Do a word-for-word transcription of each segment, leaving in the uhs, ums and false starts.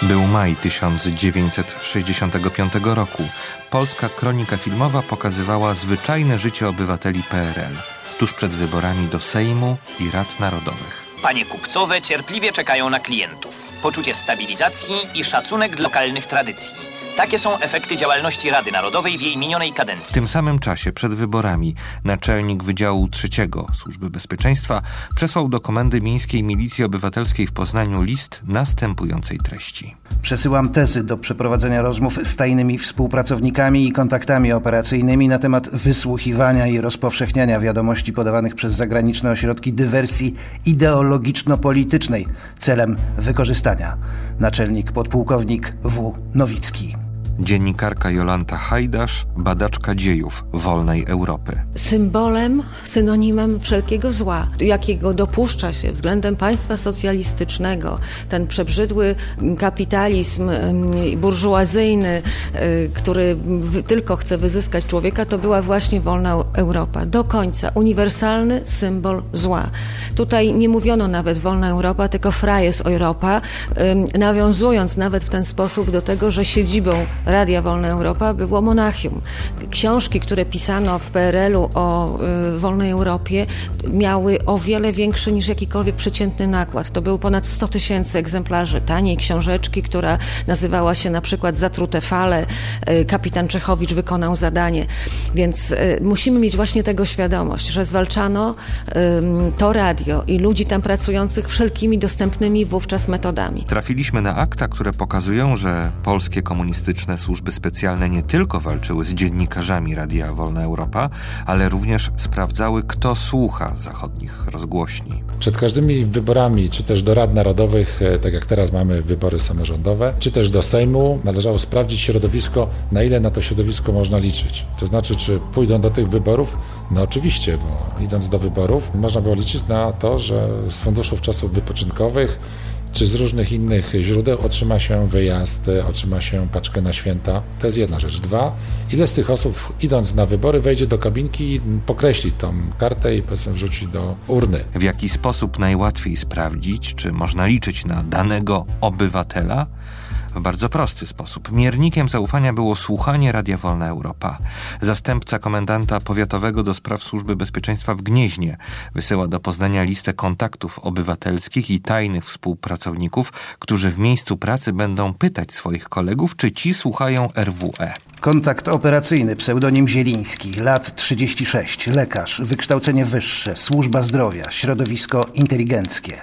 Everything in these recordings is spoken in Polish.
Był maj tysiąc dziewięćset sześćdziesiątego piątego roku. Polska kronika filmowa pokazywała zwyczajne życie obywateli P R L tuż przed wyborami do Sejmu i Rad Narodowych. Panie kupcowe cierpliwie czekają na klientów. Poczucie stabilizacji i szacunek dla lokalnych tradycji. Takie są efekty działalności Rady Narodowej w jej minionej kadencji. W tym samym czasie, przed wyborami, naczelnik Wydziału trzeciego Służby Bezpieczeństwa przesłał do Komendy Miejskiej Milicji Obywatelskiej w Poznaniu list następującej treści. Przesyłam tezy do przeprowadzenia rozmów z tajnymi współpracownikami i kontaktami operacyjnymi na temat wysłuchiwania i rozpowszechniania wiadomości podawanych przez zagraniczne ośrodki dywersji ideologiczno-politycznej celem wykorzystania. Naczelnik podpułkownik W. Nowicki. Dziennikarka Jolanta Hajdasz, badaczka dziejów wolnej Europy. Symbolem, synonimem wszelkiego zła, jakiego dopuszcza się względem państwa socjalistycznego, ten przebrzydły kapitalizm burżuazyjny, który tylko chce wyzyskać człowieka, to była właśnie wolna Europa. Do końca uniwersalny symbol zła. Tutaj nie mówiono nawet wolna Europa, tylko Freies Europa, nawiązując nawet w ten sposób do tego, że siedzibą Radia Wolna Europa było Monachium. Książki, które pisano w P R L-u o y, wolnej Europie, miały o wiele większy niż jakikolwiek przeciętny nakład. To było ponad sto tysięcy egzemplarzy taniej książeczki, która nazywała się na przykład Zatrute fale, y, kapitan Czechowicz wykonał zadanie. Więc y, musimy mieć właśnie tego świadomość, że zwalczano y, to radio i ludzi tam pracujących wszelkimi dostępnymi wówczas metodami. Trafiliśmy na akta, które pokazują, że polskie komunistyczne służby specjalne nie tylko walczyły z dziennikarzami Radia Wolna Europa, ale również sprawdzały, kto słucha zachodnich rozgłośni. Przed każdymi wyborami, czy też do Rad Narodowych, tak jak teraz mamy wybory samorządowe, czy też do Sejmu, należało sprawdzić środowisko, na ile na to środowisko można liczyć. To znaczy, czy pójdą do tych wyborów? No oczywiście, bo idąc do wyborów można było liczyć na to, że z funduszów czasów wypoczynkowych czy z różnych innych źródeł otrzyma się wyjazd, otrzyma się paczkę na święta. To jest jedna rzecz. Dwa, ile z tych osób idąc na wybory wejdzie do kabinki i pokreśli tą kartę i powiedzmy wrzuci do urny. W jaki sposób najłatwiej sprawdzić, czy można liczyć na danego obywatela? W bardzo prosty sposób. Miernikiem zaufania było słuchanie Radia Wolna Europa. Zastępca komendanta powiatowego do spraw Służby Bezpieczeństwa w Gnieźnie wysyła do Poznania listę kontaktów obywatelskich i tajnych współpracowników, którzy w miejscu pracy będą pytać swoich kolegów, czy ci słuchają R W E. Kontakt operacyjny, pseudonim Zieliński, lat trzydzieści sześć, lekarz, wykształcenie wyższe, służba zdrowia, środowisko inteligenckie.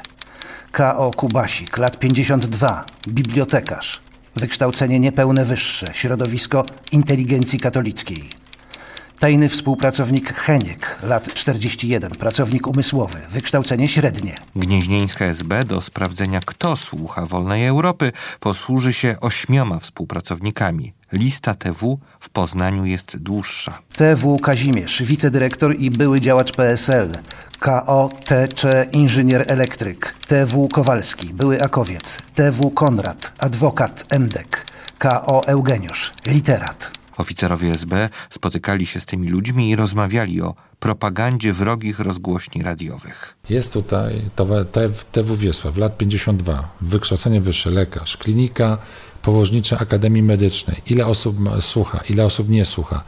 K O Kubasik, lat pięćdziesiąt dwa, bibliotekarz, wykształcenie niepełne wyższe, środowisko inteligencji katolickiej. Tajny współpracownik Heniek, lat czterdzieści jeden, pracownik umysłowy, wykształcenie średnie. Gnieźnieńska S B do sprawdzenia, kto słucha Wolnej Europy, posłuży się ośmioma współpracownikami. Lista T W w Poznaniu jest dłuższa. T W Kazimierz, wicedyrektor i były działacz P S L. K O T Cze, inżynier elektryk. T W Kowalski, były akowiec. T W Konrad, adwokat Endek. K O Eugeniusz, literat. Oficerowie S B spotykali się z tymi ludźmi i rozmawiali o propagandzie wrogich rozgłośni radiowych. Jest tutaj T W Wiesław, lat pięćdziesiąt dwa, wykształcenie wyższe, lekarz, klinika położnicza Akademii Medycznej. Ile osób słucha, ile osób nie słucha.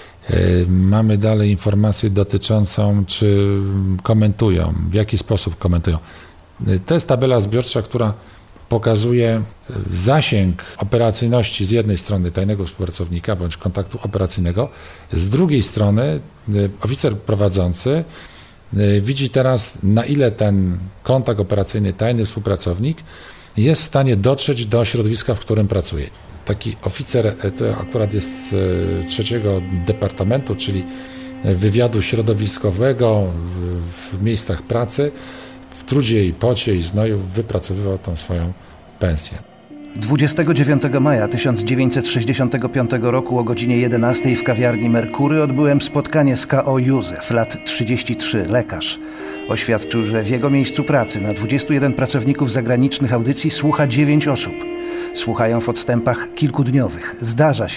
Mamy dalej informację dotyczącą, czy komentują, w jaki sposób komentują. To jest tabela zbiorcza, która pokazuje zasięg operacyjności z jednej strony tajnego współpracownika bądź kontaktu operacyjnego, z drugiej strony oficer prowadzący widzi teraz, na ile ten kontakt operacyjny, tajny współpracownik jest w stanie dotrzeć do środowiska, w którym pracuje. Taki oficer, to akurat jest z trzeciego departamentu, czyli wywiadu środowiskowego w, w miejscach pracy, w trudzie i pocie i znoju wypracowywał tą swoją pensję. dwudziestego dziewiątego maja tysiąc dziewięćset sześćdziesiątego piątego roku o godzinie jedenastej w kawiarni Merkury odbyłem spotkanie z K O Józef, lat trzydzieści trzy, lekarz. Oświadczył, że w jego miejscu pracy na dwudziestu jeden pracowników zagranicznych audycji słucha dziewięć osób. Słuchają w odstępach kilkudniowych. Zdarza się w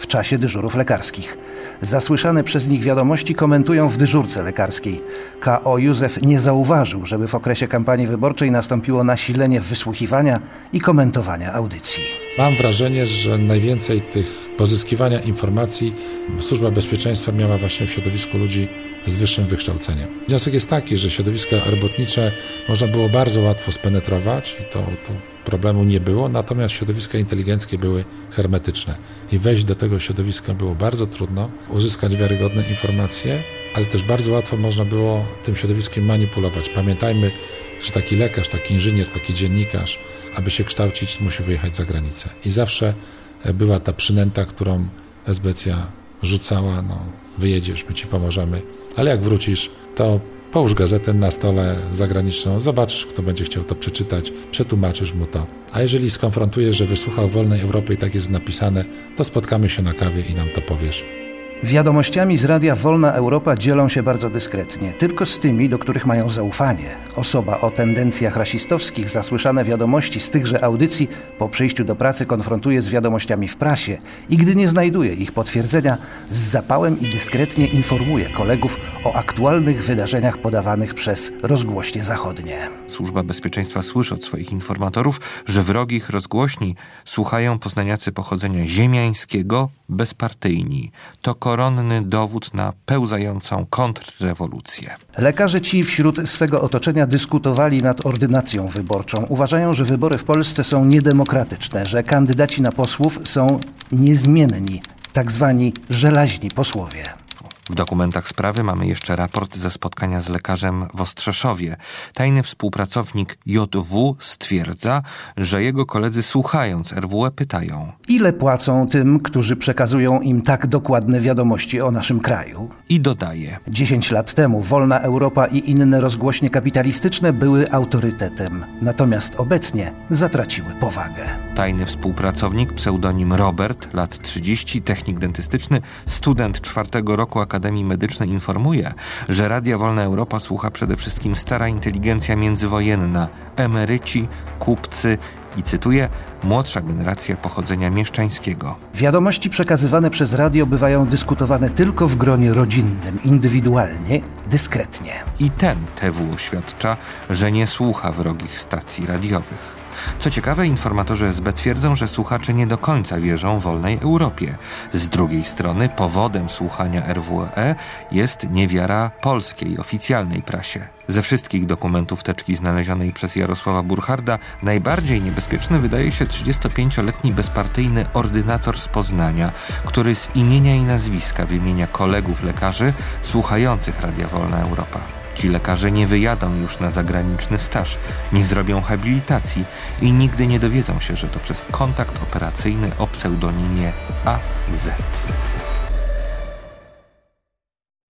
w czasie dyżurów lekarskich. Zasłyszane przez nich wiadomości komentują w dyżurce lekarskiej. K O Józef nie zauważył, żeby w okresie kampanii wyborczej nastąpiło nasilenie wysłuchiwania i komentowania audycji. Mam wrażenie, że najwięcej tych pozyskiwania informacji Służba Bezpieczeństwa miała właśnie w środowisku ludzi z wyższym wykształceniem. Wniosek jest taki, że środowiska robotnicze można było bardzo łatwo spenetrować i to, to problemu nie było, natomiast środowiska inteligenckie były hermetyczne i wejść do tego środowiska było bardzo trudno, uzyskać wiarygodne informacje, ale też bardzo łatwo można było tym środowiskiem manipulować. Pamiętajmy, że taki lekarz, taki inżynier, taki dziennikarz, aby się kształcić, musi wyjechać za granicę. I zawsze była ta przynęta, którą esbecja rzucała, no wyjedziesz, my ci pomożemy, ale jak wrócisz, to połóż gazetę na stole zagraniczną, zobaczysz, kto będzie chciał to przeczytać, przetłumaczysz mu to. A jeżeli skonfrontujesz, że wysłuchał Wolnej Europy i tak jest napisane, to spotkamy się na kawie i nam to powiesz. Wiadomościami z Radia Wolna Europa dzielą się bardzo dyskretnie, tylko z tymi, do których mają zaufanie. Osoba o tendencjach rasistowskich zasłyszane wiadomości z tychże audycji po przyjściu do pracy konfrontuje z wiadomościami w prasie i gdy nie znajduje ich potwierdzenia, z zapałem i dyskretnie informuje kolegów o aktualnych wydarzeniach podawanych przez rozgłośnie zachodnie. Służba Bezpieczeństwa słyszy od swoich informatorów, że wrogich rozgłośni słuchają poznaniacy pochodzenia ziemiańskiego, bezpartyjni. To koronny dowód na pełzającą kontrrewolucję. Lekarze ci wśród swego otoczenia dyskutowali nad ordynacją wyborczą. Uważają, że wybory w Polsce są niedemokratyczne, że kandydaci na posłów są niezmienni, tak zwani żelaźni posłowie. W dokumentach sprawy mamy jeszcze raport ze spotkania z lekarzem w Ostrzeszowie. Tajny współpracownik J W stwierdza, że jego koledzy słuchając R W E pytają: ile płacą tym, którzy przekazują im tak dokładne wiadomości o naszym kraju? I dodaje: Dziesięć lat temu Wolna Europa i inne rozgłośnie kapitalistyczne były autorytetem, natomiast obecnie zatraciły powagę. Tajny współpracownik, pseudonim Robert, lat trzydzieści, technik dentystyczny, student czwartego roku Akademii Medycznej informuje, że Radia Wolna Europa słucha przede wszystkim stara inteligencja międzywojenna, emeryci, kupcy i, cytuję, młodsza generacja pochodzenia mieszczańskiego. Wiadomości przekazywane przez radio bywają dyskutowane tylko w gronie rodzinnym, indywidualnie, dyskretnie. I ten T W oświadcza, że nie słucha wrogich stacji radiowych. Co ciekawe, informatorzy S B twierdzą, że słuchacze nie do końca wierzą Wolnej Europie. Z drugiej strony powodem słuchania R W E jest niewiara polskiej, oficjalnej prasie. Ze wszystkich dokumentów teczki znalezionej przez Jarosława Burcharda najbardziej niebezpieczny wydaje się trzydziestopięcioletni bezpartyjny ordynator z Poznania, który z imienia i nazwiska wymienia kolegów lekarzy słuchających Radia Wolna Europa. Ci lekarze nie wyjadą już na zagraniczny staż, nie zrobią habilitacji i nigdy nie dowiedzą się, że to przez kontakt operacyjny o pseudonimie A Z.